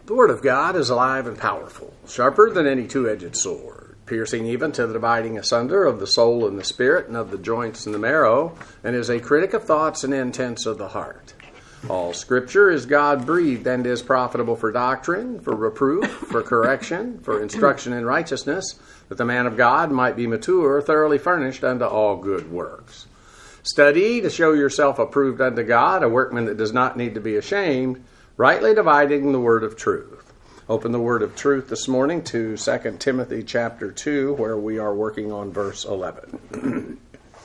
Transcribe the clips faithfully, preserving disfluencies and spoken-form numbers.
The Word of God is alive and powerful, sharper than any two-edged sword, piercing even to the dividing asunder of the soul and the spirit and of the joints and the marrow, and is a critic of thoughts and intents of the heart. All Scripture is God-breathed and is profitable for doctrine, for reproof, for correction, for instruction in righteousness, that the man of God might be mature, thoroughly furnished unto all good works. Study to show yourself approved unto God, a workman that does not need to be ashamed, rightly dividing the word of truth. Open the word of truth this morning to Second Timothy chapter two, where we are working on verse eleven.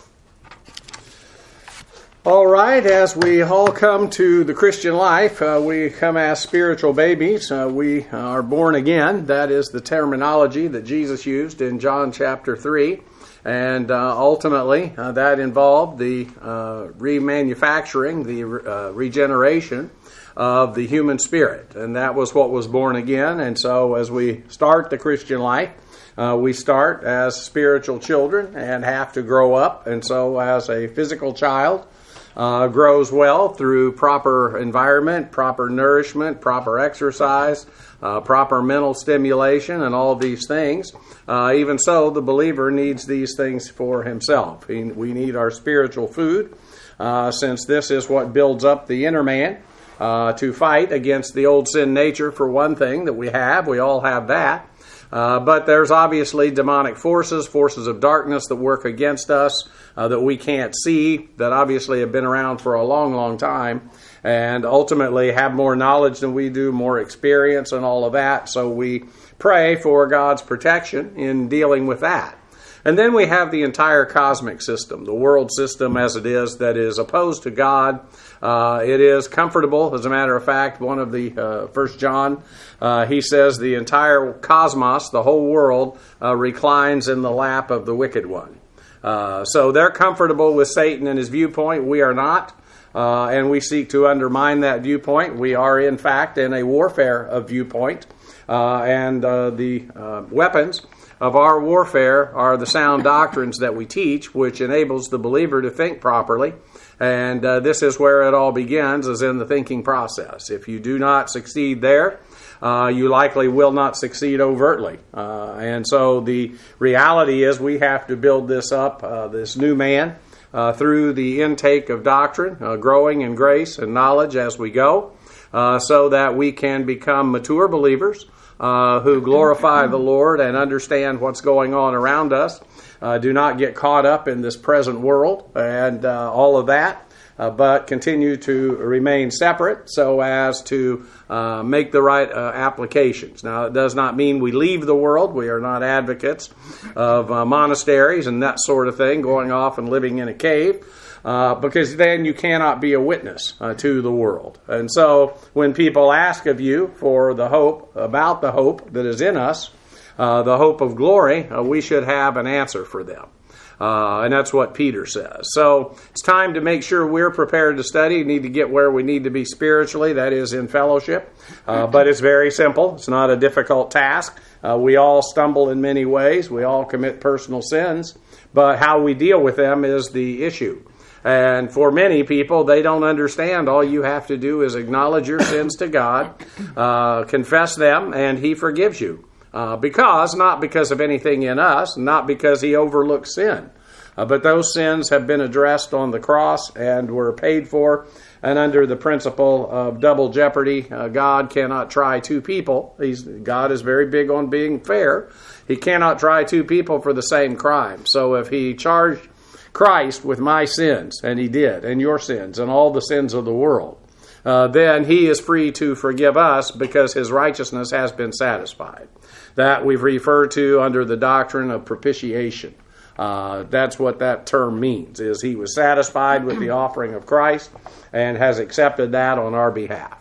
All right, as we all come to the Christian life, uh, we come as spiritual babies. Uh, we are born again. That is the terminology that Jesus used in John chapter three. And uh, ultimately, uh, that involved the uh, remanufacturing, the uh, regeneration of the human spirit. And that was what was born again. And so as we start the Christian life, uh, we start as spiritual children and have to grow up. And so as a physical child uh, grows well through proper environment, proper nourishment, proper exercise, uh, proper mental stimulation, and all of these things, uh, even so, the believer needs these things for himself. He, we need our spiritual food, uh, since this is what builds up the inner man. Uh, to fight against the old sin nature, for one thing, that we have. We all have that. Uh, but there's obviously demonic forces, forces of darkness that work against us, uh, that we can't see, that obviously have been around for a long, long time, and ultimately have more knowledge than we do, more experience and all of that. So we pray for God's protection in dealing with that. And then we have the entire cosmic system, the world system as it is, that is opposed to God. Uh, it is comfortable. As a matter of fact, one of the uh, First John, uh, he says the entire cosmos, the whole world, uh, reclines in the lap of the wicked one. Uh, so they're comfortable with Satan and his viewpoint. We are not. Uh, and we seek to undermine that viewpoint. We are, in fact, in a warfare of viewpoint. Uh, and uh, the uh, weapons of our warfare are the sound doctrines that we teach, which enables the believer to think properly. And uh, this is where it all begins, is in the thinking process. If you do not succeed there, uh, you likely will not succeed overtly. Uh, and so the reality is we have to build this up, uh, this new man, uh, through the intake of doctrine, uh, growing in grace and knowledge as we go, uh, so that we can become mature believers, Uh, who glorify the Lord and understand what's going on around us. Uh, do not get caught up in this present world and uh, all of that, uh, but continue to remain separate so as to uh, make the right uh, applications. Now, it does not mean we leave the world. We are not advocates of uh, monasteries and that sort of thing, going off and living in a cave. Uh, because then you cannot be a witness uh, to the world. And so when people ask of you for the hope, about the hope that is in us, uh, the hope of glory, uh, we should have an answer for them. Uh, and that's what Peter says. So it's time to make sure we're prepared to study. We need to get where we need to be spiritually, that is in fellowship. Uh, but it's very simple. It's not a difficult task. Uh, we all stumble in many ways. We all commit personal sins. But how we deal with them is the issue. And for many people, they don't understand. All you have to do is acknowledge your sins to God, uh, confess them, and He forgives you. Uh, because, not because of anything in us, not because He overlooks sin, uh, but those sins have been addressed on the cross and were paid for. And under the principle of double jeopardy, uh, God cannot try two people. He's, God is very big on being fair. He cannot try two people for the same crime. So if He charged Christ with my sins, and He did, and your sins, and all the sins of the world, uh, then He is free to forgive us because His righteousness has been satisfied. That we've referred to under the doctrine of propitiation. Uh, that's what that term means, is He was satisfied with the offering of Christ and has accepted that on our behalf.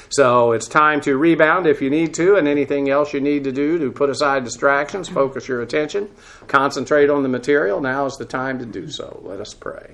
So it's time to rebound if you need to, and anything else you need to do to put aside distractions, focus your attention, concentrate on the material. Now is the time to do so. Let us pray.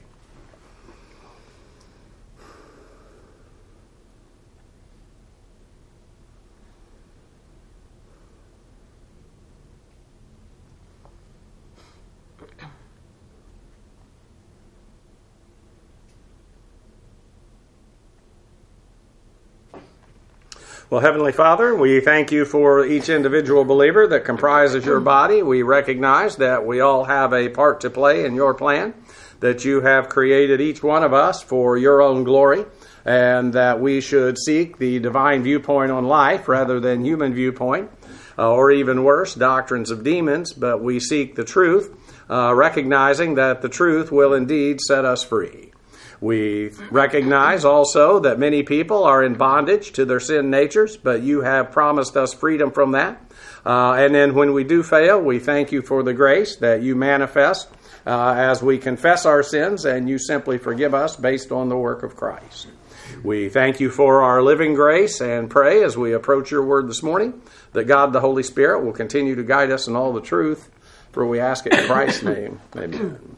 Well, Heavenly Father, we thank you for each individual believer that comprises your body. We recognize that we all have a part to play in your plan, that you have created each one of us for your own glory, and that we should seek the divine viewpoint on life rather than human viewpoint, uh, or even worse, doctrines of demons, but we seek the truth, uh, recognizing that the truth will indeed set us free. We recognize also that many people are in bondage to their sin natures, but you have promised us freedom from that. Uh, and then when we do fail, we thank you for the grace that you manifest uh, as we confess our sins, and you simply forgive us based on the work of Christ. We thank you for our living grace and pray as we approach your word this morning that God the Holy Spirit will continue to guide us in all the truth, for we ask it in Christ's name. Amen.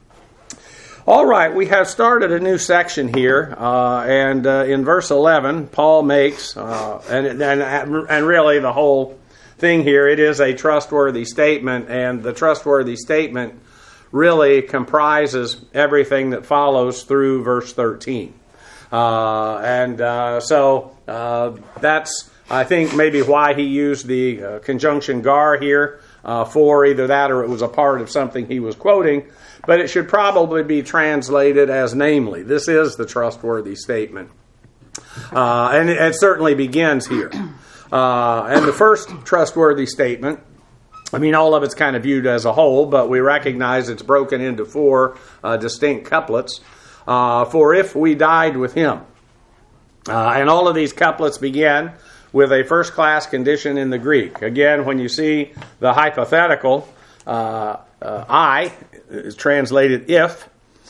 All right, we have started a new section here, uh, and uh, in verse eleven, Paul makes, uh, and, and and really the whole thing here, it is a trustworthy statement, and the trustworthy statement really comprises everything that follows through verse thirteen. Uh, and uh, so uh, that's, I think, maybe why he used the uh, conjunction gar here uh, for either that or it was a part of something he was quoting. But it should probably be translated as namely. This is the trustworthy statement. Uh, and it, it certainly begins here. Uh, and the first trustworthy statement, I mean, all of it's kind of viewed as a whole, but we recognize it's broken into four uh, distinct couplets. Uh, for if we died with him. Uh, and all of these couplets begin with a first-class condition in the Greek. Again, when you see the hypothetical, uh, uh, I is translated if,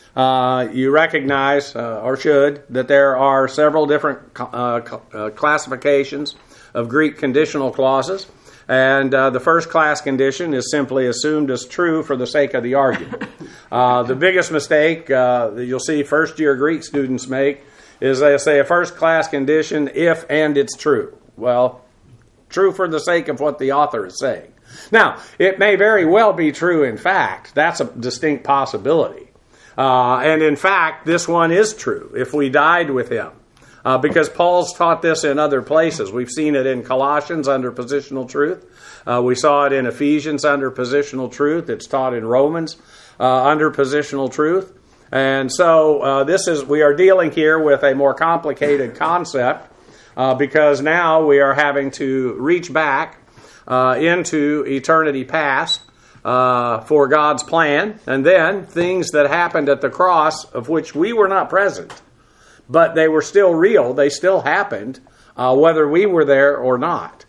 uh, you recognize, uh, or should, that there are several different uh, uh, classifications of Greek conditional clauses. And uh, the first class condition is simply assumed as true for the sake of the argument. Uh, the biggest mistake uh, that you'll see first-year Greek students make is they say a first class condition if and it's true. Well, true for the sake of what the author is saying. Now, it may very well be true in fact. That's a distinct possibility. Uh, and in fact, this one is true if we died with him. Uh, because Paul's taught this in other places. We've seen it in Colossians under positional truth. Uh, we saw it in Ephesians under positional truth. It's taught in Romans uh, under positional truth. And so uh, this is we are dealing here with a more complicated concept uh, because now we are having to reach back uh, into eternity past uh, for God's plan, and then things that happened at the cross of which we were not present. But they were still real. They still happened, uh, whether we were there or not.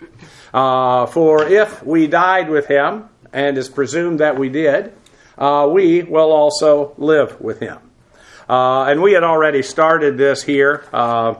Uh, for if we died with him, and is presumed that we did, uh, we will also live with him. Uh, and we had already started this here. Uh,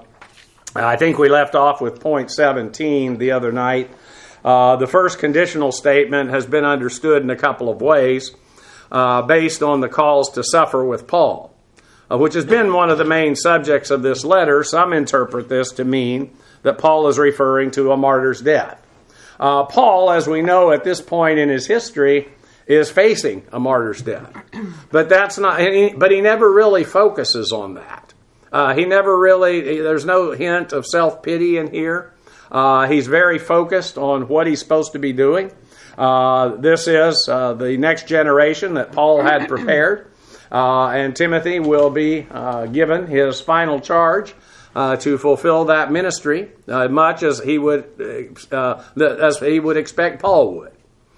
I think we left off with point seventeen the other night. Uh, the first conditional statement has been understood in a couple of ways uh, based on the calls to suffer with Paul. Uh, which has been one of the main subjects of this letter. Some interpret this to mean that Paul is referring to a martyr's death. Uh, Paul, as we know at this point in his history, is facing a martyr's death. But that's not. But he never really focuses on that. Uh, he never really, there's no hint of self-pity in here. Uh, he's very focused on what he's supposed to be doing. Uh, this is uh, the next generation that Paul had prepared. Uh, and Timothy will be uh, given his final charge uh, to fulfill that ministry, uh, much as he would uh, as he would expect Paul would.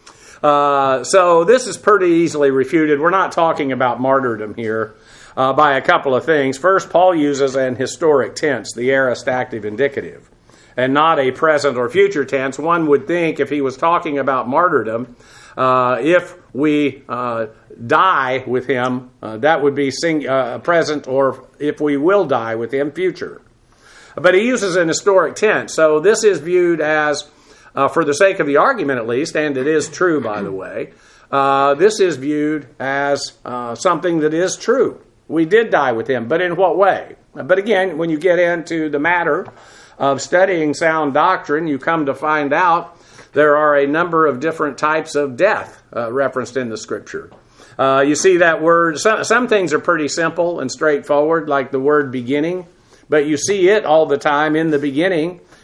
Uh, so this is pretty easily refuted. We're not talking about martyrdom here uh, by a couple of things. First, Paul uses an historic tense, the aorist active indicative, and not a present or future tense. One would think if he was talking about martyrdom, uh, if we uh, die with him, uh, that would be sing, uh, present, or if we will die with him, future. But he uses an historic tense. So this is viewed as, uh, for the sake of the argument at least, and it is true, by the way, uh, this is viewed as uh, something that is true. We did die with him, but in what way? But again, when you get into the matter of studying sound doctrine, you come to find out there are a number of different types of death uh, referenced in the Scripture. Uh, you see that word, some, some things are pretty simple and straightforward, like the word beginning, but you see it all the time in the beginning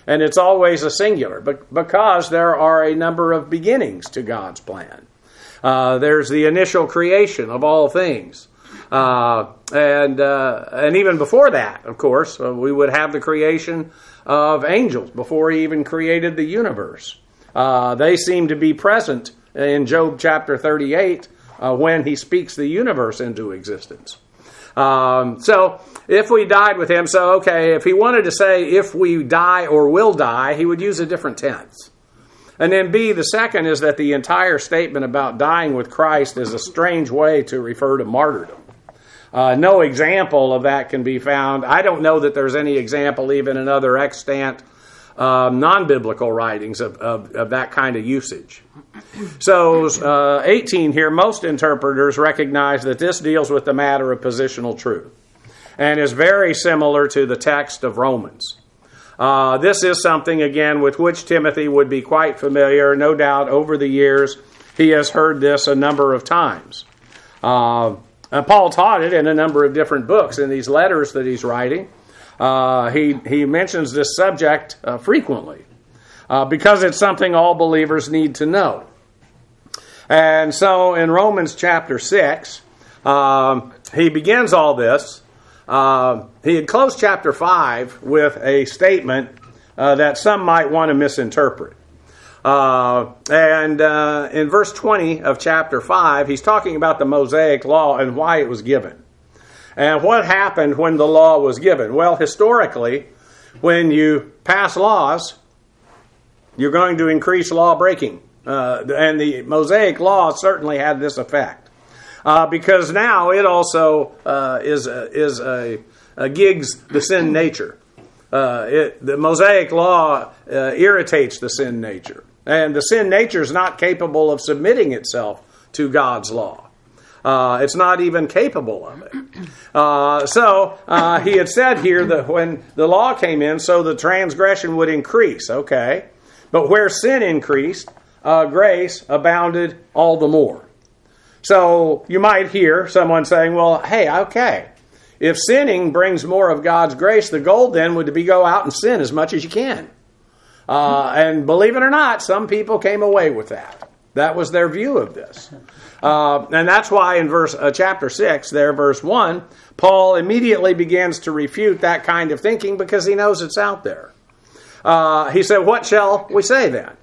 And it's always a singular, but because there are a number of beginnings to God's plan. Uh, there's the initial creation of all things. Uh, and uh, and even before that, of course, uh, we would have the creation of angels before he even created the universe. Uh, they seem to be present in Job chapter thirty-eight uh, when he speaks the universe into existence. Um, so if we died with him, so okay, if he wanted to say if we die or will die, he would use a different tense. And then B, the second is that the entire statement about dying with Christ is a strange way to refer to martyrdom. Uh, no example of that can be found. I don't know that there's any example even in other extant uh, non-biblical writings of, of, of that kind of usage. So uh, eighteen here, most interpreters recognize that this deals with the matter of positional truth and is very similar to the text of Romans. Uh, this is something, again, with which Timothy would be quite familiar. No doubt over the years he has heard this a number of times. Uh, and Paul taught it in a number of different books. In these letters that he's writing, uh, he, he mentions this subject uh, frequently uh, because it's something all believers need to know. And so in Romans chapter six, um, he begins all this. Uh, he had closed chapter five with a statement uh, that some might want to misinterpret. Uh, and uh, in verse twenty of chapter five, he's talking about the Mosaic law and why it was given. And what happened when the law was given? Well, historically, when you pass laws, you're going to increase law breaking. Uh, and the Mosaic law certainly had this effect. Uh, because now it also uh, is a, is a, a gigs the sin nature. Uh, it, the Mosaic law uh, irritates the sin nature. And the sin nature is not capable of submitting itself to God's law. Uh, it's not even capable of it. Uh, so uh, he had said here that when the law came in, so the transgression would increase. Okay. But where sin increased, uh, grace abounded all the more. So you might hear someone saying, well, hey, okay, if sinning brings more of God's grace, the goal then would be go out and sin as much as you can. Uh, and believe it or not, some people came away with that. That was their view of this. Uh, and that's why in verse uh, chapter six, there, verse one, Paul immediately begins to refute that kind of thinking because he knows it's out there. Uh, he said, what shall we say then?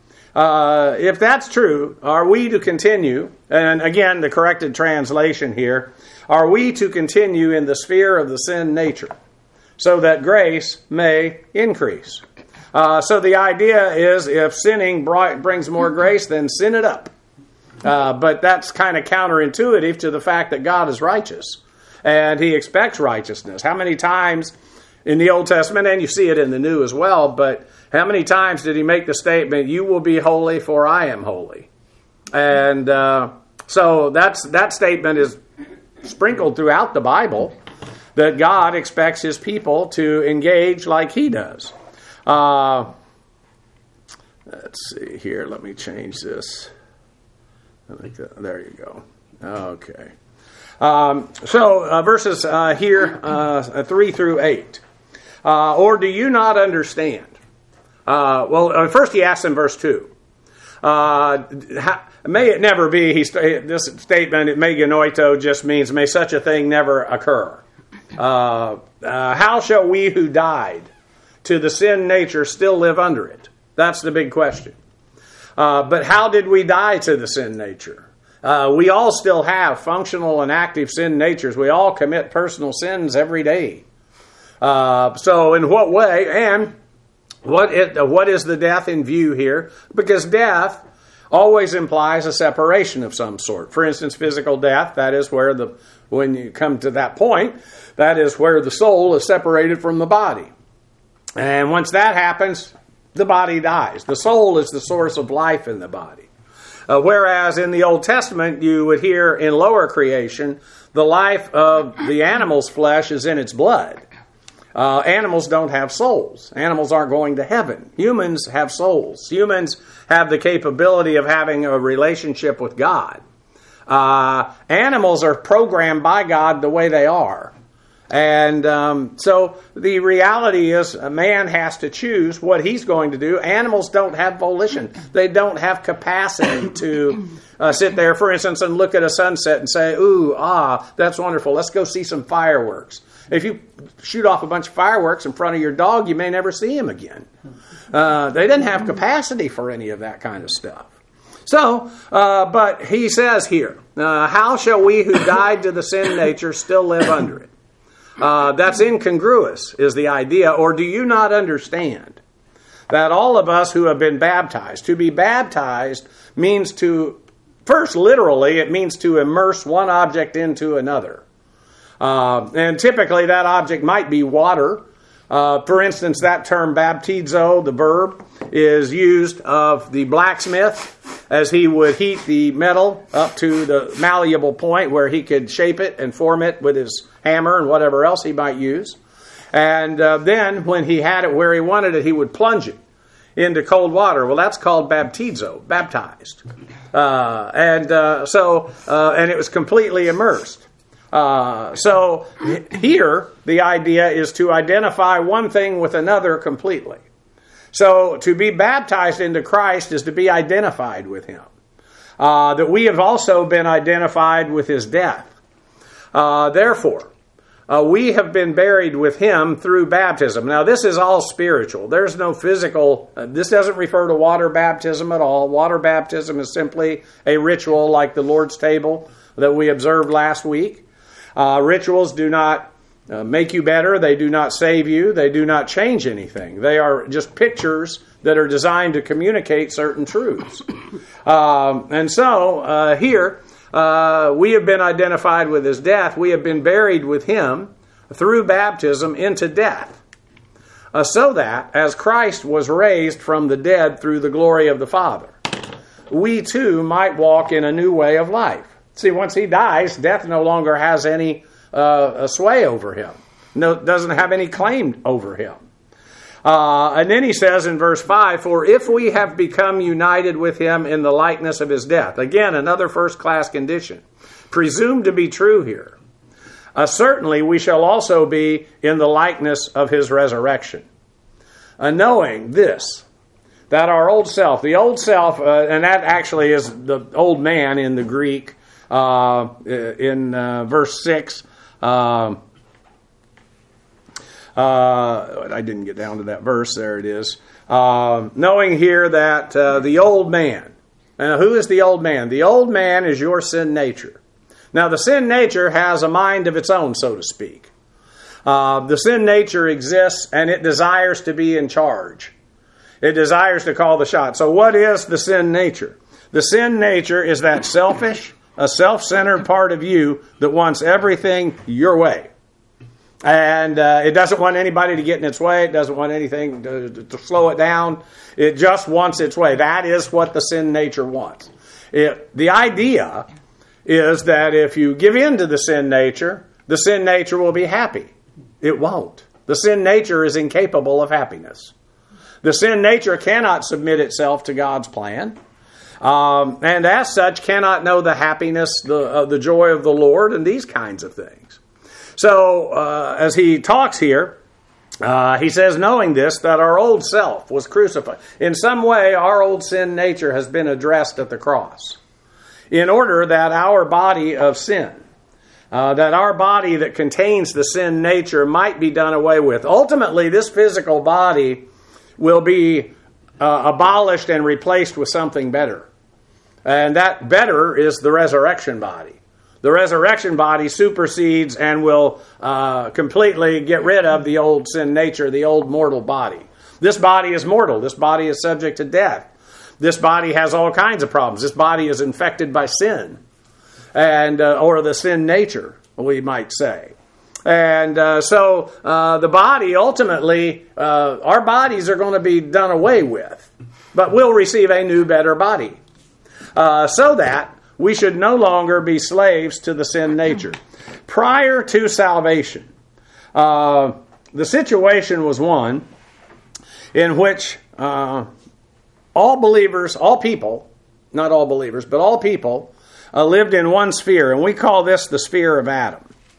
Uh, if that's true, are we to continue, and again, the corrected translation here, are we to continue in the sphere of the sin nature so that grace may increase? Uh, so the idea is if sinning brought, brings more grace, then sin it up. Uh, but that's kind of counterintuitive to the fact that God is righteous and he expects righteousness. How many times in the Old Testament, and you see it in the New as well, but how many times did he make the statement, you will be holy for I am holy? And uh, so that's that statement is sprinkled throughout the Bible, that God expects his people to engage like he does. Uh, let's see here. Let me change this. I think that, there you go. Okay. Um, so uh, verses uh, here, uh, three through eight. Uh, or do you not understand? Uh, well, first he asks in verse two. Uh, how, may it never be, he, this statement, me genoito, just means may such a thing never occur. Uh, uh, how shall we who died to the sin nature still live under it? That's the big question. Uh, but how did we die to the sin nature? Uh, we all still have functional and active sin natures. We all commit personal sins every day. Uh, so in what way, and what it, uh, what is the death in view here? Because death always implies a separation of some sort. For instance, physical death, that is where the, when you come to that point, that is where the soul is separated from the body. And once that happens, the body dies. The soul is the source of life in the body. Uh, whereas in the Old Testament, you would hear in lower creation, the life of the animal's flesh is in its blood. Uh, animals don't have souls. Animals aren't going to heaven. Humans have souls. Humans have the capability of having a relationship with God. Uh, animals are programmed by God the way they are. And um, so the reality is a man has to choose what he's going to do. Animals don't have volition. They don't have capacity to uh, sit there, for instance, and look at a sunset and say, ooh, ah, that's wonderful. Let's go see some fireworks. If you shoot off a bunch of fireworks in front of your dog, you may never see him again. Uh, they didn't have capacity for any of that kind of stuff. So, uh, but he says here, uh, how shall we who died to the sin nature still live under it? Uh, that's incongruous, is the idea. Or do you not understand that all of us who have been baptized, to be baptized means to, first literally, it means to immerse one object into another. Uh, and typically that object might be water. Uh, for instance, that term baptizo, the verb, is used of the blacksmith as he would heat the metal up to the malleable point where he could shape it and form it with his hammer and whatever else he might use. And uh, then when he had it where he wanted it, he would plunge it into cold water. Well, that's called baptizo, baptized. Uh, and uh, so, uh, and it was completely immersed. Uh, so here, the idea is to identify one thing with another completely. So to be baptized into Christ is to be identified with Him. Uh, that we have also been identified with His death. Uh, therefore, uh, we have been buried with Him through baptism. Now this is all spiritual. There's no physical, uh, this doesn't refer to water baptism at all. Water baptism is simply a ritual like the Lord's table that we observed last week. Uh, rituals do not uh, make you better. They do not save you. They do not change anything. They are just pictures that are designed to communicate certain truths. Um, and so uh, here, uh, we have been identified with His death. We have been buried with Him through baptism into death. Uh, so that, as Christ was raised from the dead through the glory of the Father, we too might walk in a new way of life. See, once He dies, death no longer has any uh, a sway over Him. No, doesn't have any claim over Him. Uh, and then he says in verse five, for if we have become united with Him in the likeness of His death. Again, another first-class condition. Presumed to be true here. Uh, certainly we shall also be in the likeness of His resurrection. Uh, knowing this, that our old self, the old self, uh, and that actually is the old man in the Greek, Uh, in uh, verse six, uh, uh, I didn't get down to that verse, there it is. Uh, knowing here that uh, the old man, and who is the old man? The old man is your sin nature. Now the sin nature has a mind of its own, so to speak. Uh, the sin nature exists and it desires to be in charge. It desires to call the shot. So what is the sin nature? The sin nature is that selfish, a self-centered part of you that wants everything your way. And uh, it doesn't want anybody to get in its way. It doesn't want anything to, to slow it down. It just wants its way. That is what the sin nature wants. It, the idea is that if you give in to the sin nature, the sin nature will be happy. It won't. The sin nature is incapable of happiness. The sin nature cannot submit itself to God's plan. Um, and as such, cannot know the happiness, the uh, the joy of the Lord, and these kinds of things. So, uh, as he talks here, uh, he says, knowing this, that our old self was crucified. In some way, our old sin nature has been addressed at the cross, in order that our body of sin, uh, that our body that contains the sin nature might be done away with. Ultimately, this physical body will be Uh, abolished and replaced with something better. And that better is the resurrection body. The resurrection body supersedes and will uh, completely get rid of the old sin nature, the old mortal body. This body is mortal. This body is subject to death. This body has all kinds of problems. This body is infected by sin, and uh, or the sin nature, we might say. And uh, so uh, the body, ultimately, uh, our bodies are going to be done away with. But we'll receive a new, better body. Uh, so that we should no longer be slaves to the sin nature. Prior to salvation, uh, the situation was one in which uh, all believers, all people, not all believers, but all people, uh, lived in one sphere. And we call this the sphere of Adam.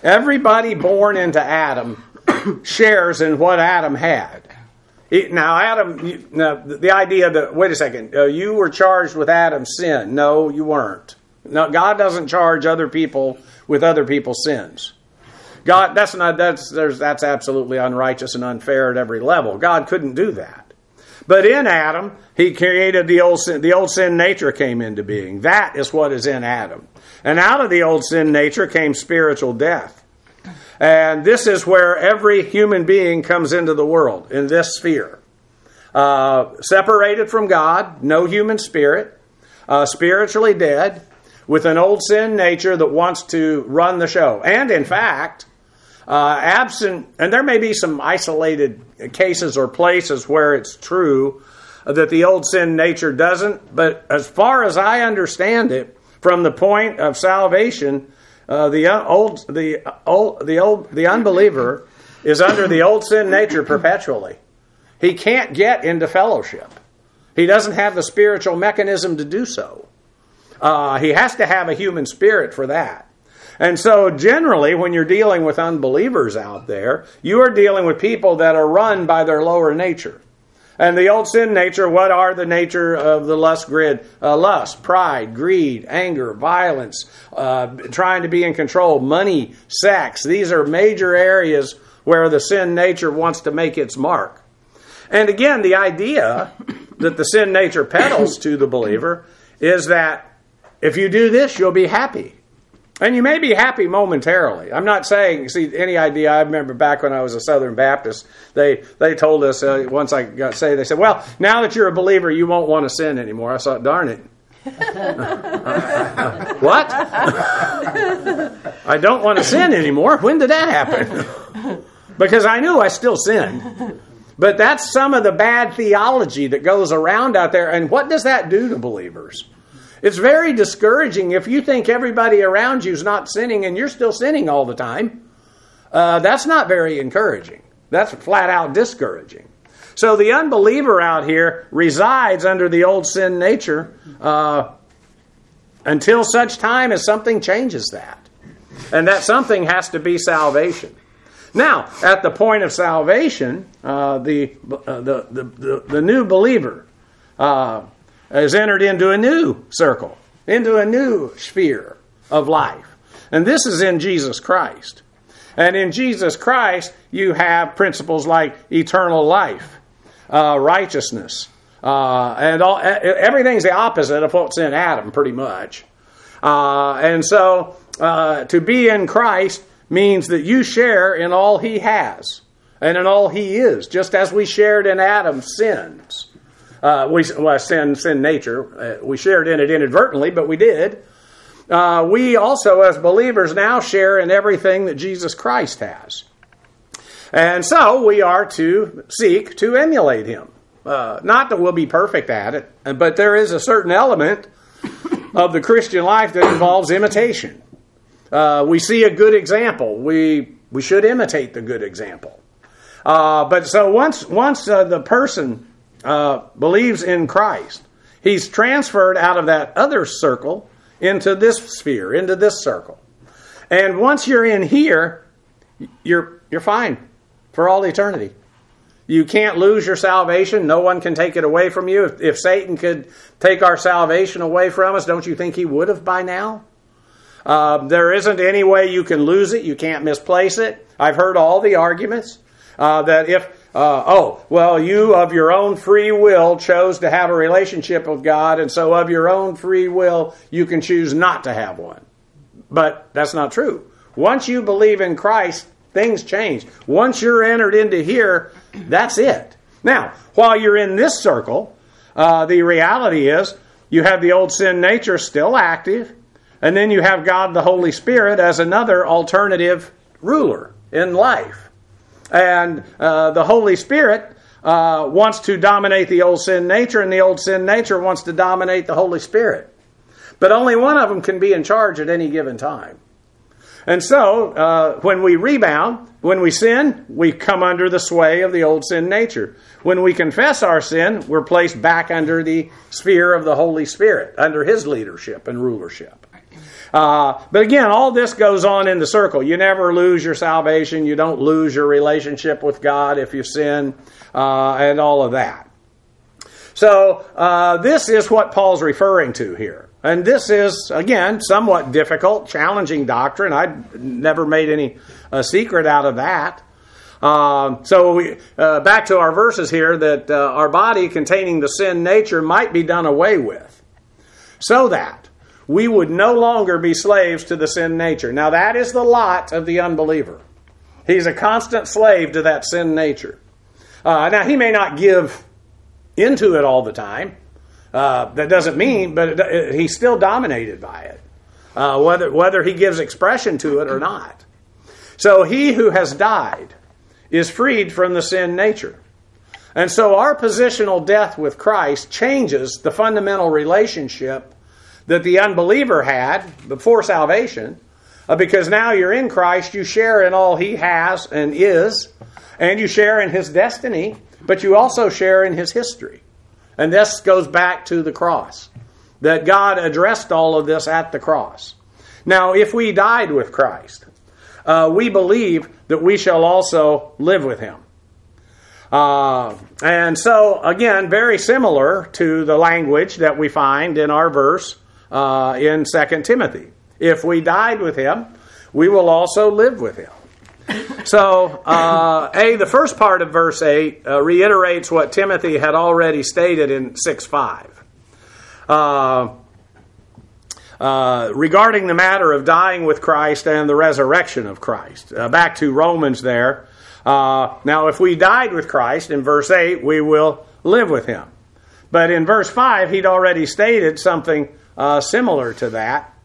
Everybody born into Adam shares in what Adam had. Now, Adam, now, the idea that, wait a second, uh, you were charged with Adam's sin. No, you weren't. No, God doesn't charge other people with other people's sins. God, that's not, that's, there's, that's absolutely unrighteous and unfair at every level. God couldn't do that. But in Adam, he created the old sin, the old sin nature came into being. That is what is in Adam. And out of the old sin nature came spiritual death. And this is where every human being comes into the world, in this sphere. Uh, separated from God, no human spirit, uh, spiritually dead, with an old sin nature that wants to run the show. And in fact, uh, absent, and there may be some isolated cases or places where it's true that the old sin nature doesn't, but as far as I understand it, from the point of salvation, Uh, the old, the old, the old, the unbeliever is under the old sin nature perpetually. He can't get into fellowship. He doesn't have the spiritual mechanism to do so. Uh, he has to have a human spirit for that. And so, generally, when you're dealing with unbelievers out there, you are dealing with people that are run by their lower nature. And the old sin nature, what are the nature of the lust grid? Uh, lust, pride, greed, anger, violence, uh, trying to be in control, money, sex. These are major areas where the sin nature wants to make its mark. And again, the idea that the sin nature peddles to the believer is that if you do this, you'll be happy. And you may be happy momentarily. I'm not saying, see, any idea, I remember back when I was a Southern Baptist, they they told us, uh, once I got saved, they said, well, now that you're a believer, you won't want to sin anymore. I thought, darn it. What? I don't want to sin anymore? When did that happen? Because I knew I still sinned. But that's some of the bad theology that goes around out there. And what does that do to believers? It's very discouraging if you think everybody around you is not sinning and you're still sinning all the time. Uh, that's not very encouraging. That's flat out discouraging. So the unbeliever out here resides under the old sin nature uh, until such time as something changes that. And that something has to be salvation. Now, at the point of salvation, uh, the, uh, the, the, the, the new believer uh, has entered into a new circle, into a new sphere of life. And this is in Jesus Christ. And in Jesus Christ, you have principles like eternal life, uh, righteousness, uh, and all, everything's the opposite of what's in Adam, pretty much. Uh, and so, uh, to be in Christ means that you share in all he has and in all he is, just as we shared in Adam's sins. Uh, we well, sin, sin nature. Uh, we shared in it inadvertently, but we did. Uh, we also, as believers, now share in everything that Jesus Christ has. And so we are to seek to emulate him. Uh, not that we'll be perfect at it, but there is a certain element of the Christian life that involves imitation. Uh, we see a good example. We we should imitate the good example. Uh, but so once once uh, the person Uh, believes in Christ, he's transferred out of that other circle into this sphere, into this circle. And once you're in here, you're you're fine for all eternity. You can't lose your salvation. No one can take it away from you. If, if Satan could take our salvation away from us, don't you think he would have by now? Uh, there isn't any way you can lose it. You can't misplace it. I've heard all the arguments uh, that if Uh, oh, well, you of your own free will chose to have a relationship with God, and so of your own free will, you can choose not to have one. But that's not true. Once you believe in Christ, things change. Once you're entered into here, that's it. Now, while you're in this circle, uh, the reality is you have the old sin nature still active, and then you have God the Holy Spirit as another alternative ruler in life. And uh, the Holy Spirit uh, wants to dominate the old sin nature, and the old sin nature wants to dominate the Holy Spirit. But only one of them can be in charge at any given time. And so, uh, when we rebound, when we sin, we come under the sway of the old sin nature. When we confess our sin, we're placed back under the sphere of the Holy Spirit, under his leadership and rulership. Uh, but again, all this goes on in the circle. You never lose your salvation. You don't lose your relationship with God if you sin, uh, and all of that. So uh, this is what Paul's referring to here. And this is, again, somewhat difficult, challenging doctrine. I've never made any uh, secret out of that. Um, so we, uh, back to our verses here, that uh, our body containing the sin nature might be done away with, so that we would no longer be slaves to the sin nature. Now that is the lot of the unbeliever. He's a constant slave to that sin nature. Uh, now he may not give into it all the time. Uh, that doesn't mean, but it, it, he's still dominated by it, uh, whether whether he gives expression to it or not. So he who has died is freed from the sin nature. And so our positional death with Christ changes the fundamental relationship that the unbeliever had before salvation, uh, because now you're in Christ, you share in all he has and is, and you share in his destiny, but you also share in his history. And this goes back to the cross, that God addressed all of this at the cross. Now, if we died with Christ, uh, we believe that we shall also live with him. Uh, and so, again, very similar to the language that we find in our verse uh, in Second Timothy. If we died with him, we will also live with him. So, uh, A, the first part of verse eight uh, reiterates what Timothy had already stated in six five. Uh, uh, regarding the matter of dying with Christ and the resurrection of Christ. Uh, back to Romans there. Uh, now, if we died with Christ, in verse eight, we will live with him. But in verse five, he'd already stated something uh, similar to that.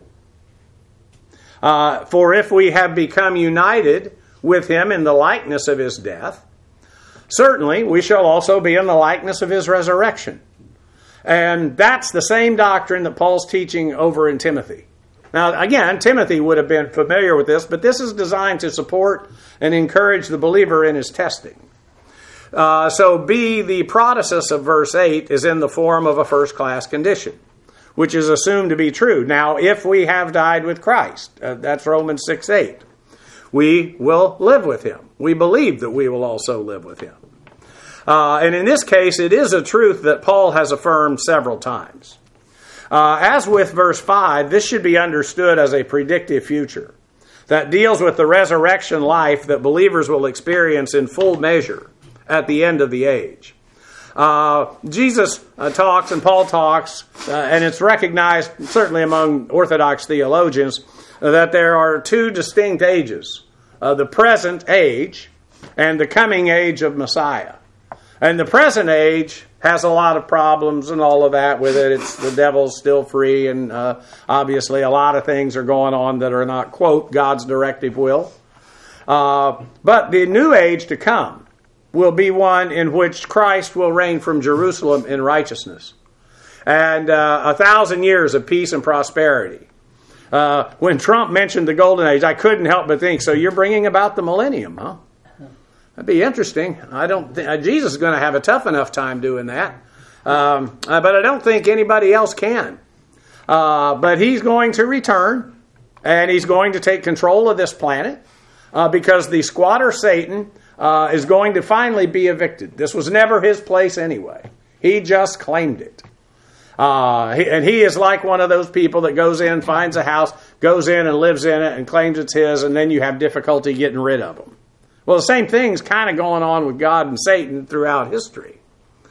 Uh, For if we have become united with him in the likeness of his death, certainly we shall also be in the likeness of his resurrection. And that's the same doctrine that Paul's teaching over in Timothy. Now, again, Timothy would have been familiar with this, but this is designed to support and encourage the believer in his testing. Uh, so B, the protasis of verse eight, is in the form of a first-class condition, which is assumed to be true. Now, if we have died with Christ, uh, that's Romans six eight. We will live with him. We believe that we will also live with him. Uh, and in this case, it is a truth that Paul has affirmed several times. Uh, as with verse five, this should be understood as a predictive future that deals with the resurrection life that believers will experience in full measure at the end of the age. Uh, Jesus uh, talks and Paul talks, uh, and it's recognized certainly among Orthodox theologians, that there are two distinct ages, uh, the present age and the coming age of Messiah. And the present age has a lot of problems and all of that with it. It's the devil's still free, and uh, obviously a lot of things are going on that are not, quote, God's directive will. Uh, but the new age to come will be one in which Christ will reign from Jerusalem in righteousness. And uh, a thousand years of peace and prosperity. Uh, when Trump mentioned the golden age, I couldn't help but think, so you're bringing about the millennium, huh? That'd be interesting. I don't think uh, Jesus is going to have a tough enough time doing that, um, uh, but I don't think anybody else can. Uh, but he's going to return, and he's going to take control of this planet uh, because the squatter Satan uh, is going to finally be evicted. This was never his place anyway. He just claimed it. Uh, he, and he is like one of those people that goes in, finds a house, goes in and lives in it and claims it's his, and then you have difficulty getting rid of him. Well, the same thing's kind of going on with God and Satan throughout history.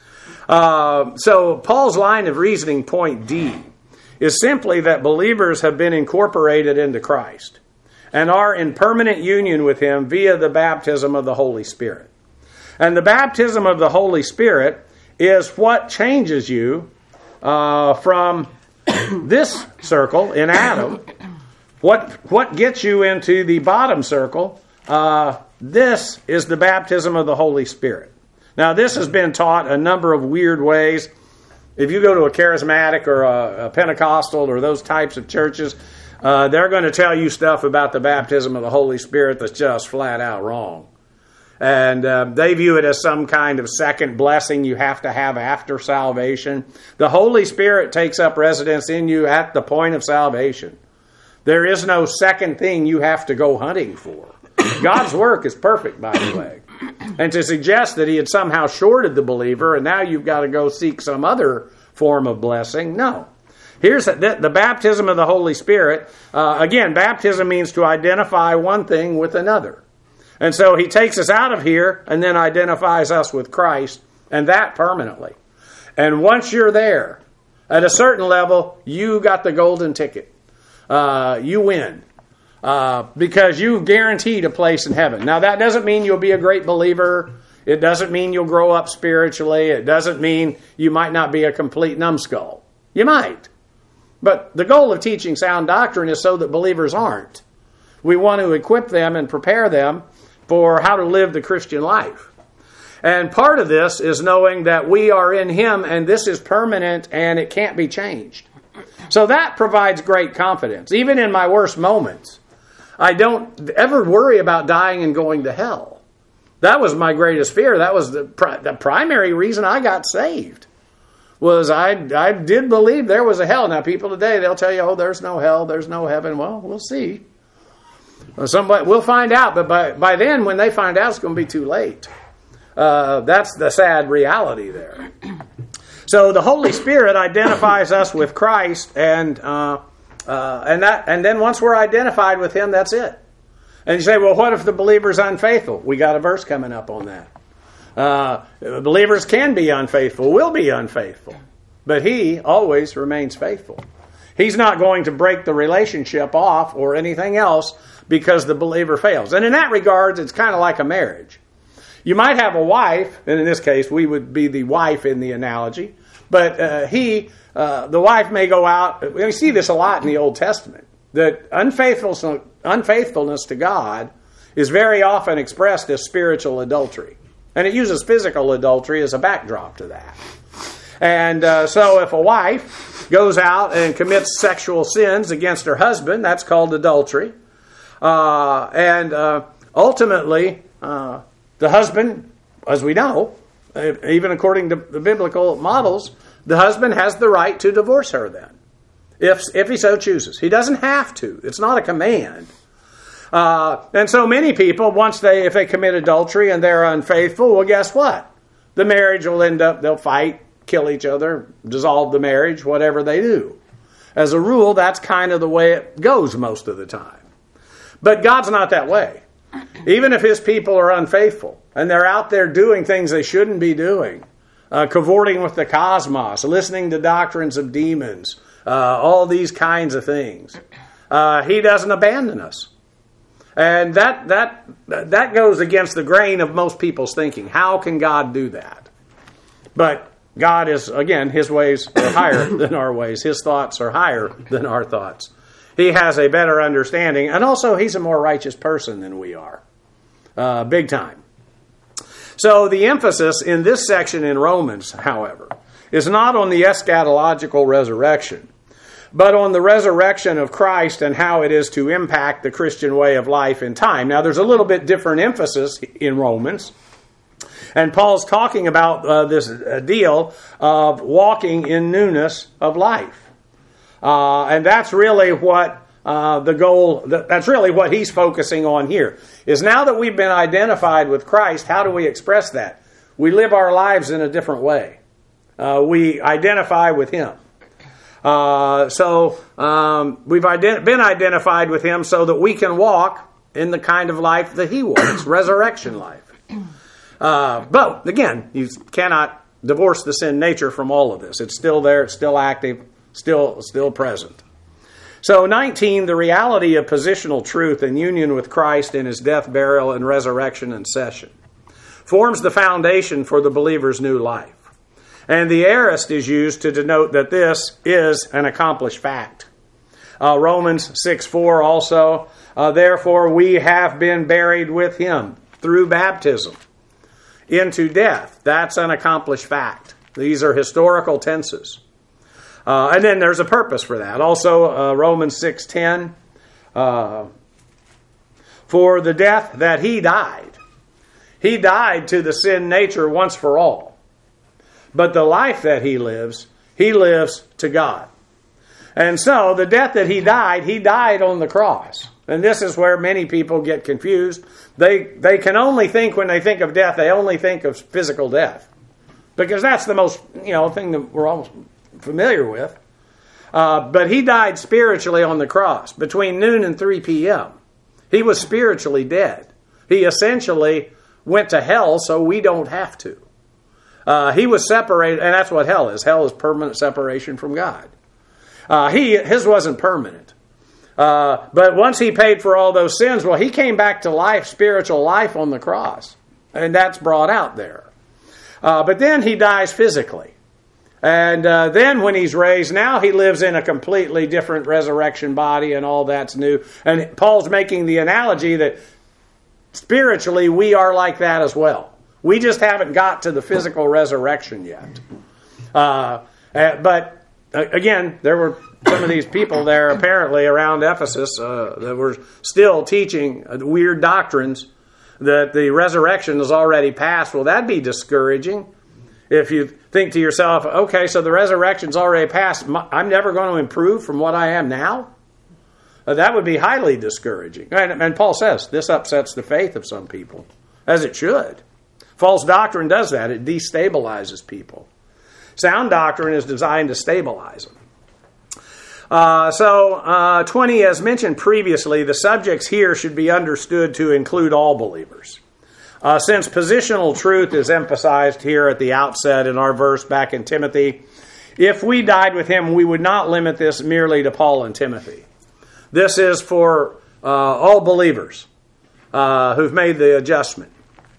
Uh, so Paul's line of reasoning, point D, is simply that believers have been incorporated into Christ and are in permanent union with him via the baptism of the Holy Spirit. And the baptism of the Holy Spirit is what changes you Uh, from this circle in Adam. What what gets you into the bottom circle? Uh, this is the baptism of the Holy Spirit. Now, this has been taught a number of weird ways. If you go to a charismatic or a, a Pentecostal or those types of churches, uh, they're going to tell you stuff about the baptism of the Holy Spirit that's just flat out wrong. And uh, they view it as some kind of second blessing you have to have after salvation. The Holy Spirit takes up residence in you at the point of salvation. There is no second thing you have to go hunting for. God's work is perfect, by the way. And to suggest that he had somehow shorted the believer and now you've got to go seek some other form of blessing, no. Here's the, the baptism of the Holy Spirit. Uh, again, baptism means to identify one thing with another. And so he takes us out of here and then identifies us with Christ, and that permanently. And once you're there, at a certain level, you got the golden ticket. Uh, you win. Uh, because you've guaranteed a place in heaven. Now, that doesn't mean you'll be a great believer. It doesn't mean you'll grow up spiritually. It doesn't mean you might not be a complete numbskull. You might. But the goal of teaching sound doctrine is so that believers aren't. We want to equip them and prepare them for how to live the Christian life. And part of this is knowing that we are in him and this is permanent and it can't be changed. So that provides great confidence. Even in my worst moments, I don't ever worry about dying and going to hell. That was my greatest fear. That was the, pri- the primary reason I got saved. Was I I did believe there was a hell. Now people today, they'll tell you, oh, there's no hell, there's no heaven. Well, we'll see. Somebody, we'll find out. But by, by then, when they find out, it's going to be too late. Uh, that's the sad reality there. So the Holy Spirit identifies us with Christ, and uh, uh, and that and then once we're identified with him, that's it. And you say, well, what if the believer's unfaithful? We got a verse coming up on that. Uh, believers can be unfaithful, will be unfaithful, but he always remains faithful. He's not going to break the relationship off or anything else because the believer fails. And in that regard, it's kind of like a marriage. You might have a wife, and in this case, we would be the wife in the analogy, but uh, he, uh, the wife may go out. We see this a lot in the Old Testament, that unfaithfulness, unfaithfulness to God is very often expressed as spiritual adultery. And it uses physical adultery as a backdrop to that. And uh, so if a wife goes out and commits sexual sins against her husband, that's called adultery. Uh, and uh, ultimately, uh, the husband, as we know, even according to the biblical models, the husband has the right to divorce her then, if if he so chooses. He doesn't have to. It's not a command. Uh, and so many people, once they, if they commit adultery and they're unfaithful, well, guess what? The marriage will end up, they'll fight, kill each other, dissolve the marriage, whatever they do. As a rule, that's kind of the way it goes most of the time. But God's not that way. Even if his people are unfaithful and they're out there doing things they shouldn't be doing, uh, cavorting with the cosmos, listening to doctrines of demons, uh, all these kinds of things, uh, he doesn't abandon us. And that that that goes against the grain of most people's thinking. How can God do that? But God is, again, his ways are higher than our ways. His thoughts are higher than our thoughts. He has a better understanding. And also, he's a more righteous person than we are. Uh, big time. So the emphasis in this section in Romans, however, is not on the eschatological resurrection, but on the resurrection of Christ and how it is to impact the Christian way of life in time. Now, there's a little bit different emphasis in Romans. And Paul's talking about uh, this uh, deal of walking in newness of life. Uh, and that's really what uh, the goal, that's really what he's focusing on here. Is now that we've been identified with Christ, how do we express that? We live our lives in a different way. Uh, we identify with him. Uh, so um, we've ident- been identified with him so that we can walk in the kind of life that he walks, resurrection life. Uh, but again, you cannot divorce the sin nature from all of this. It's still there, it's still active, still still present. So nineteen, the reality of positional truth and union with Christ in his death, burial, and resurrection and session forms the foundation for the believer's new life. And the aorist is used to denote that this is an accomplished fact. Uh, Romans six four also, uh, therefore we have been buried with him through baptism into death. That's an accomplished fact. These are historical tenses. Uh, and then there's a purpose for that. Also, uh, Romans six ten, uh, for the death that he died. He died to the sin nature once for all. But the life that he lives, he lives to God. And so the death that he died, he died on the cross. And this is where many people get confused. They they can only think, when they think of death, they only think of physical death. Because that's the most, you know, thing that we're all familiar with. Uh, but he died spiritually on the cross between noon and three p.m. He was spiritually dead. He essentially went to hell so we don't have to. Uh, he was separated, and that's what hell is. Hell is permanent separation from God. Uh, he his wasn't permanent. Uh, but once he paid for all those sins, well, he came back to life, spiritual life on the cross. And that's brought out there. Uh, but then he dies physically. And uh, then when he's raised, now he lives in a completely different resurrection body, and all that's new. And Paul's making the analogy that spiritually we are like that as well. We just haven't got to the physical resurrection yet. Uh, but again, there were some of these people there apparently around Ephesus uh, that were still teaching weird doctrines that the resurrection is already past. Well, that'd be discouraging. If you think to yourself, okay, so the resurrection's already passed, I'm never going to improve from what I am now? Uh, that would be highly discouraging. And, and Paul says this upsets the faith of some people, as it should. False doctrine does that. It destabilizes people. Sound doctrine is designed to stabilize them. Uh, so, uh, twenty, as mentioned previously, the subjects here should be understood to include all believers. Uh, since positional truth is emphasized here at the outset in our verse back in Timothy, if we died with him, we would not limit this merely to Paul and Timothy. This is for uh, all believers uh, who've made the adjustment.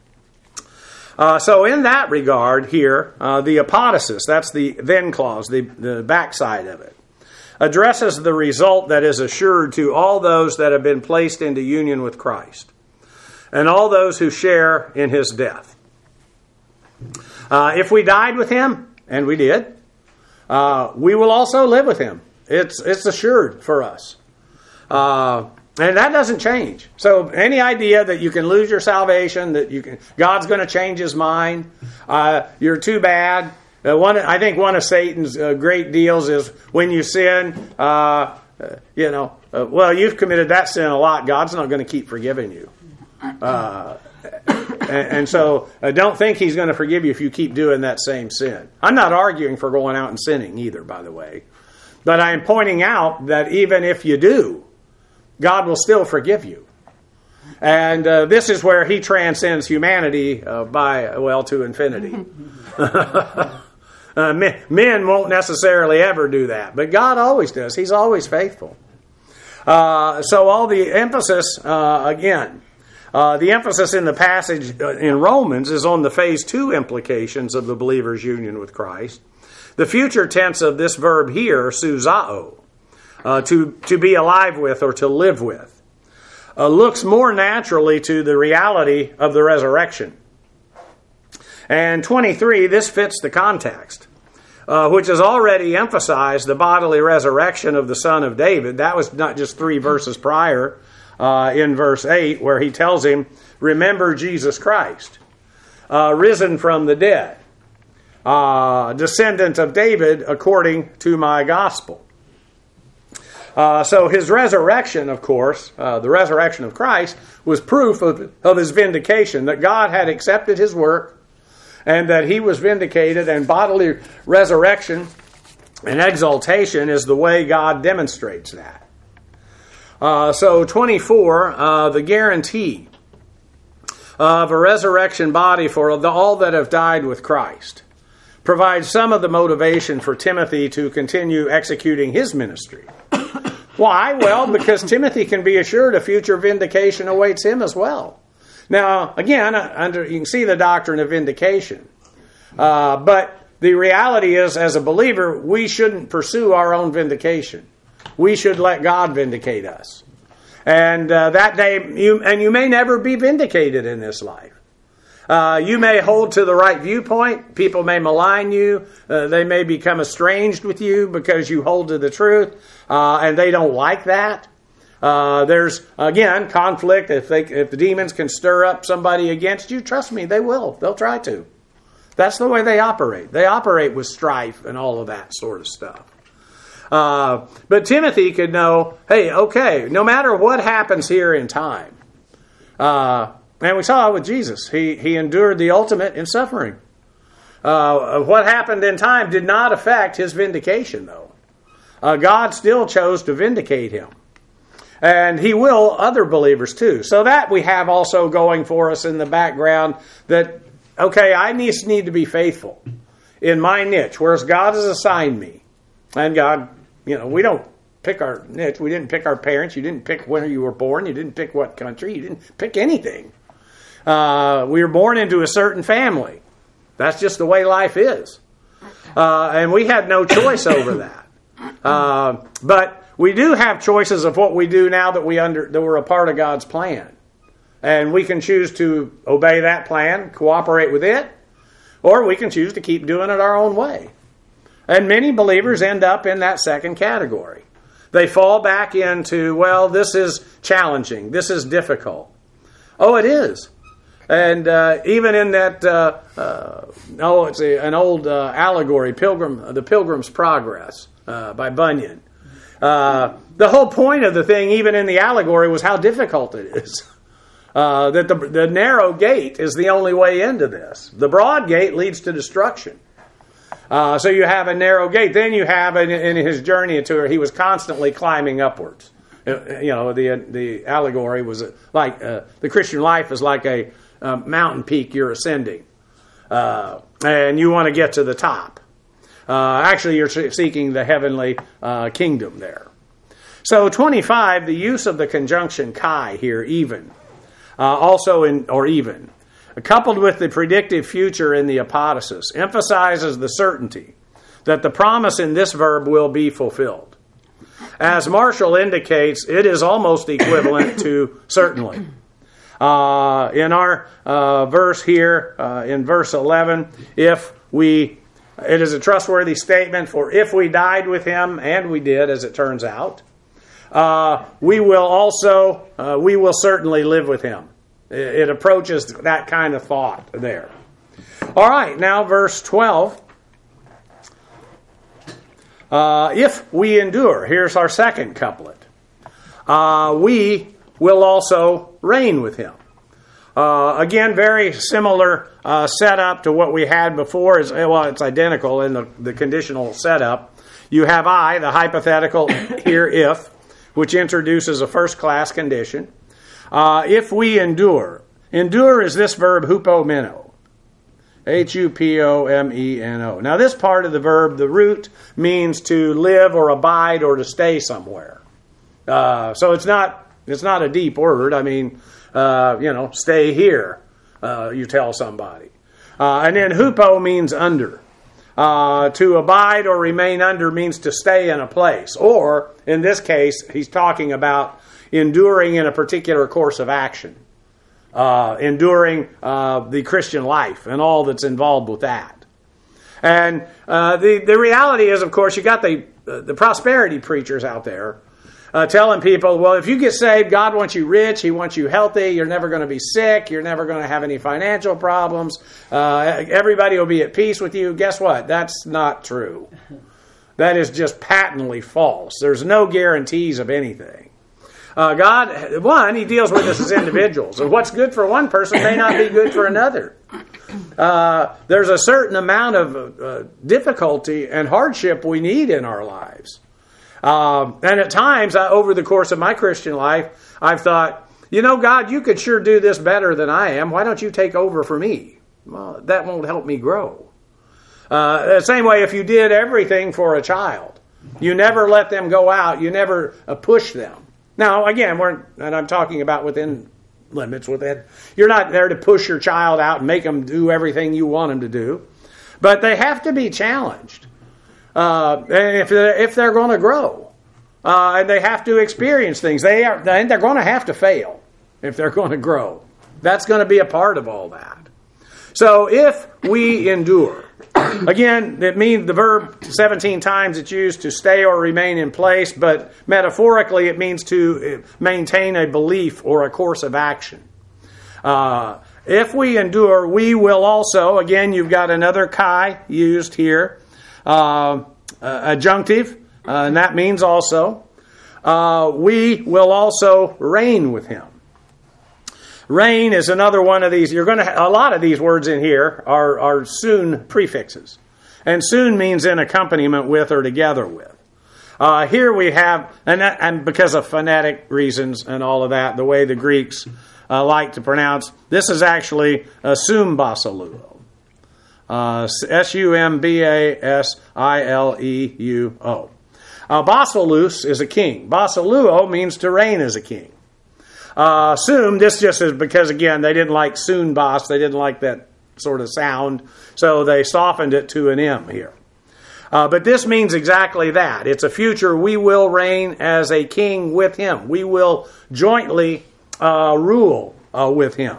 Uh, so in that regard here, uh, the apodosis, that's the then clause, the, the backside of it, addresses the result that is assured to all those that have been placed into union with Christ, and all those who share in his death. Uh, if we died with him, and we did, uh, we will also live with him. It's it's assured for us. Uh, and that doesn't change. So any idea that you can lose your salvation, that you can, God's going to change his mind, uh, you're too bad. Uh, one, I think one of Satan's uh, great deals is when you sin, uh, uh, you know, uh, well, you've committed that sin a lot. God's not going to keep forgiving you. Uh, and, and so uh, don't think he's going to forgive you if you keep doing that same sin. I'm not arguing for going out and sinning either, by the way. But I am pointing out that even if you do, God will still forgive you. And uh, this is where he transcends humanity uh, by, well, to infinity. uh, men, men won't necessarily ever do that, but God always does. He's always faithful. Uh, so all the emphasis, uh, again, uh, the emphasis in the passage in Romans is on the phase two implications of the believer's union with Christ. The future tense of this verb here, suzao, uh, to, to be alive with or to live with, uh, looks more naturally to the reality of the resurrection. And twenty-three, this fits the context, uh, which has already emphasized the bodily resurrection of the Son of David. That was not just three verses prior uh, in verse eight, where he tells him, remember Jesus Christ, uh, risen from the dead, uh, descendant of David according to my gospel. Uh, so his resurrection, of course, uh, the resurrection of Christ, was proof of, of his vindication, that God had accepted his work and that he was vindicated, and bodily resurrection and exaltation is the way God demonstrates that. Uh, so twenty-four, uh, the guarantee of a resurrection body for the, all that have died with Christ provides some of the motivation for Timothy to continue executing his ministry. Why? Well, because Timothy can be assured a future vindication awaits him as well. Now, again, under, you can see the doctrine of vindication. Uh, but the reality is, as a believer, we shouldn't pursue our own vindication. We should let God vindicate us. And uh, that day, you, and you may never be vindicated in this life. Uh, you may hold to the right viewpoint. People may malign you. Uh, they may become estranged with you because you hold to the truth, uh, and they don't like that. Uh, there's, again, conflict. If they, if the demons can stir up somebody against you, trust me, they will. They'll try to. That's the way they operate. They operate with strife and all of that sort of stuff. Uh, but Timothy could know, hey, okay, no matter what happens here in time, uh, and we saw it with Jesus. He, he endured the ultimate in suffering. Uh, what happened in time did not affect his vindication, though. Uh, God still chose to vindicate him. And he will other believers too. So that we have also going for us in the background that, okay, I need, need to be faithful in my niche, whereas God has assigned me. And God, you know, we don't pick our niche. We didn't pick our parents. You didn't pick when you were born. You didn't pick what country. You didn't pick anything. Uh, we were born into a certain family. That's just the way life is. Uh, and we had no choice over that. Uh, but we do have choices of what we do now that, we under, that we're a part of God's plan. And we can choose to obey that plan, cooperate with it, or we can choose to keep doing it our own way. And many believers end up in that second category. They fall back into, well, this is challenging. This is difficult. Oh, it is. And uh, even in that, uh, uh, oh, it's a, an old uh, allegory, Pilgrim, The Pilgrim's Progress uh, by Bunyan. Uh, the whole point of the thing, even in the allegory, was how difficult it is. Uh, that the, the narrow gate is the only way into this. The broad gate leads to destruction. Uh, so you have a narrow gate. Then you have, in, in his journey into it, he was constantly climbing upwards. Uh, you know, the the allegory was like, uh, the Christian life is like a, a mountain peak you're ascending. Uh, and you want to get to the top. Uh, actually, you're seeking the heavenly uh, kingdom there. So twenty-five, the use of the conjunction kai here, even, uh, also in, or even, coupled with the predictive future in the apodosis, emphasizes the certainty that the promise in this verb will be fulfilled. As Marshall indicates, it is almost equivalent to certainly. Uh, in our uh, verse here, uh, in verse eleven, if we... It is a trustworthy statement, for if we died with him, and we did, as it turns out, uh, we will also, uh, we will certainly live with him. It, it approaches that kind of thought there. All right, now verse twelve. Uh, if we endure, here's our second couplet. Uh, we will also reign with him. Uh, again, very similar uh, setup to what we had before. Is well, it's identical in the, the conditional setup. You have I, the hypothetical here, if, which introduces a first-class condition. Uh, if we endure. Endure is this verb hupomeno. H U P O M E N O. Now, this part of the verb, the root, means to live or abide or to stay somewhere. Uh, so it's not it's not a deep word. I mean... Uh, you know, stay here, uh, you tell somebody. Uh, and then hupo means under. Uh, to abide or remain under means to stay in a place. Or, in this case, he's talking about enduring in a particular course of action. Uh, enduring uh, the Christian life and all that's involved with that. And uh, the, the reality is, of course, you got the, uh, the prosperity preachers out there Uh, telling people, well, if you get saved, God wants you rich, He wants you healthy, you're never going to be sick, you're never going to have any financial problems, uh, everybody will be at peace with you. Guess what? That's not true. That is just patently false. There's no guarantees of anything. Uh, God, one, He deals with us as individuals, and what's good for one person may not be good for another. Uh, there's a certain amount of uh, difficulty and hardship we need in our lives. Um, and at times, I, over the course of my Christian life, I've thought, you know, God, you could sure do this better than I am. Why don't you take over for me? Well, that won't help me grow. Uh, the same way, if you did everything for a child, you never let them go out, you never uh, push them. Now, again, we're, and I'm talking about within limits with it. You're not there to push your child out and make them do everything you want them to do. But they have to be challenged. Uh, and if they're, if they're going to grow, uh, and they have to experience things, they are, and they're going to have to fail if they're going to grow. That's going to be a part of all that. So if we endure, again, it means the verb seventeen times it's used to stay or remain in place, but metaphorically it means to maintain a belief or a course of action. Uh, if we endure, we will also, again, you've got another kai used here. Uh, uh, adjunctive, Uh, and that means also, uh, we will also reign with him. Reign is another one of these. You're going to ha- a lot of these words in here are, are soon prefixes. And soon means in accompaniment with or together with. Uh, here we have, and, that, and because of phonetic reasons and all of that, the way the Greeks uh, like to pronounce, this is actually uh, sumbasaluo. Uh, S U M B A S I L E U O. Uh, Basileus is a king. Basiluo means to reign as a king. Uh, sum, this just is because, again, they didn't like sunbas. They didn't like that sort of sound. So they softened it to an M here. Uh, but this means exactly that. It's a future we will reign as a king with him. We will jointly uh, rule uh, with him.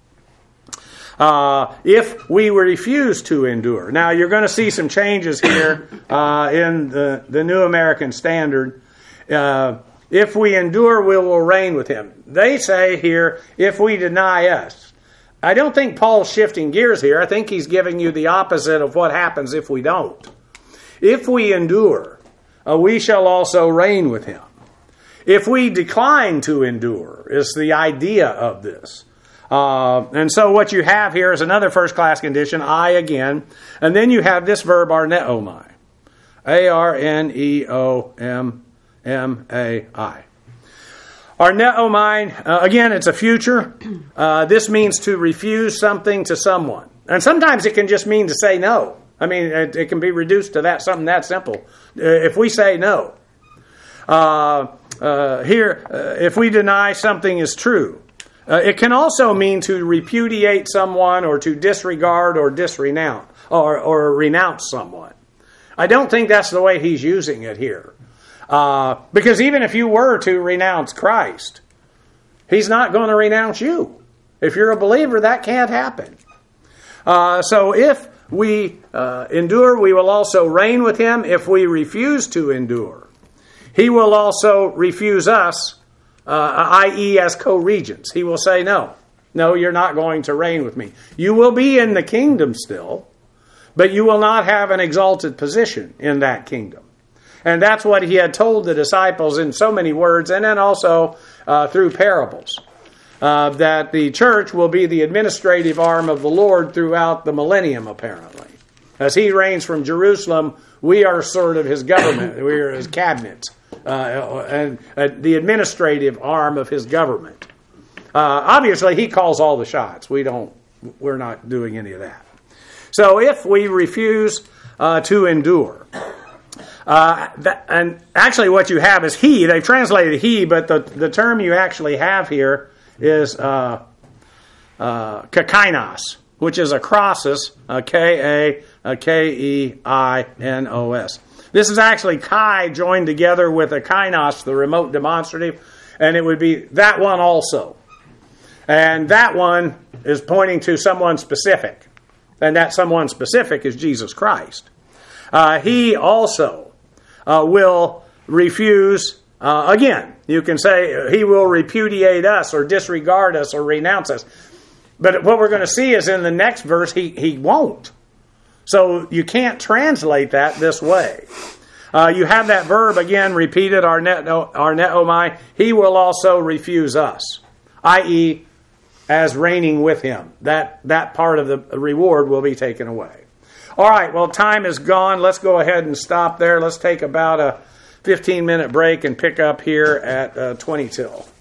Uh, if we refuse to endure. Now, you're going to see some changes here uh, in the, the New American Standard. Uh, if we endure, we will reign with him. They say here, if we deny us. I don't think Paul's shifting gears here. I think he's giving you the opposite of what happens if we don't. If we endure, uh, we shall also reign with him. If we decline to endure, is the idea of this. Uh, and so what you have here is another first-class condition, I again, and then you have this verb, arneomai. A R N E O M M A I. Arneomai, uh, again, it's a future. Uh, this means to refuse something to someone. And sometimes it can just mean to say no. I mean, it, it can be reduced to that something that simple. Uh, if we say no. Uh, uh, here, uh, if we deny something is true. Uh, it can also mean to repudiate someone or to disregard or disrenounce or, or renounce someone. I don't think that's the way he's using it here. Uh, because even if you were to renounce Christ, he's not going to renounce you. If you're a believer, that can't happen. Uh, so if we uh, endure, we will also reign with him. If we refuse to endure, he will also refuse us. Uh, that is as co-regents. He will say, no, no, you're not going to reign with me. You will be in the kingdom still, but you will not have an exalted position in that kingdom. And that's what he had told the disciples in so many words, and then also uh, through parables, uh, that the church will be the administrative arm of the Lord throughout the millennium, apparently. As he reigns from Jerusalem, we are sort of his government. We are his cabinet. Uh, and uh, the administrative arm of his government. Uh, obviously, he calls all the shots. We don't. We're not doing any of that. So, if we refuse uh, to endure, uh, that, and actually, what you have is he. They've translated he, but the the term you actually have here is uh, uh, kakainos, which is akrosis, uh, K A, uh, K E I N O S. This is actually kai joined together with a kainos, the remote demonstrative, and it would be that one also. And that one is pointing to someone specific, and that someone specific is Jesus Christ. Uh, he also uh, will refuse, uh, again, you can say he will repudiate us or disregard us or renounce us. But what we're going to see is in the next verse, he, he won't. So you can't translate that this way. Uh, you have that verb again repeated, arneomai. He will also refuse us, that is as reigning with him. That, that part of the reward will be taken away. All right, well, time is gone. Let's go ahead and stop there. Let's take about a fifteen minute break and pick up here at uh, twenty till.